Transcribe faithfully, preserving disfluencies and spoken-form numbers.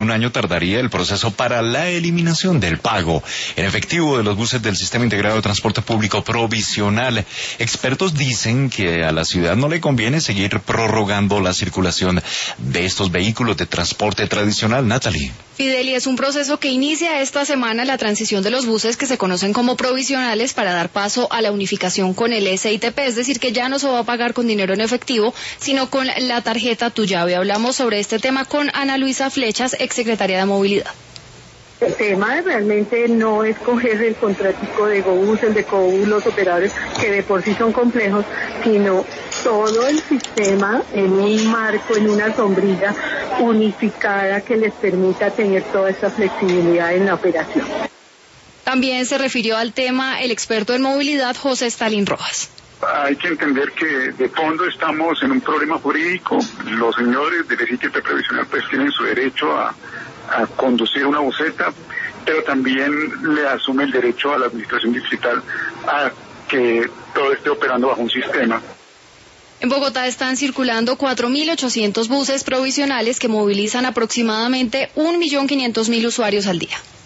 un año tardaría el proceso para la eliminación del pago en efectivo de los buses del Sistema Integrado de Transporte Público Provisional. Expertos dicen que a la ciudad no le conviene seguir prorrogando la circulación de estos vehículos de transporte tradicional. Natalie. Fideli, es un proceso que inicia esta semana la transición de los buses que se conocen como provisionales para dar paso a la unificación con el S I T P, es decir, que ya no se va a pagar con dinero en efectivo, sino con la tarjeta Tu Llave. Hablamos sobre este tema con Ana Luisa Flechas, exsecretaria de Movilidad. El tema realmente no es coger el contratico de GoBus, el de COBUS, los operadores que de por sí son complejos, sino todo el sistema en un marco, en una sombrilla unificada que les permita tener toda esta flexibilidad en la operación. También se refirió al tema el experto en movilidad José Stalin Rojas. Hay que entender que de fondo estamos en un problema jurídico. Los señores del S I T P previsional pues tienen su derecho a, a conducir una buseta, pero también le asume el derecho a la administración distrital a que todo esté operando bajo un sistema. En Bogotá están circulando cuatro mil ochocientos buses provisionales que movilizan aproximadamente un millón quinientos mil usuarios al día.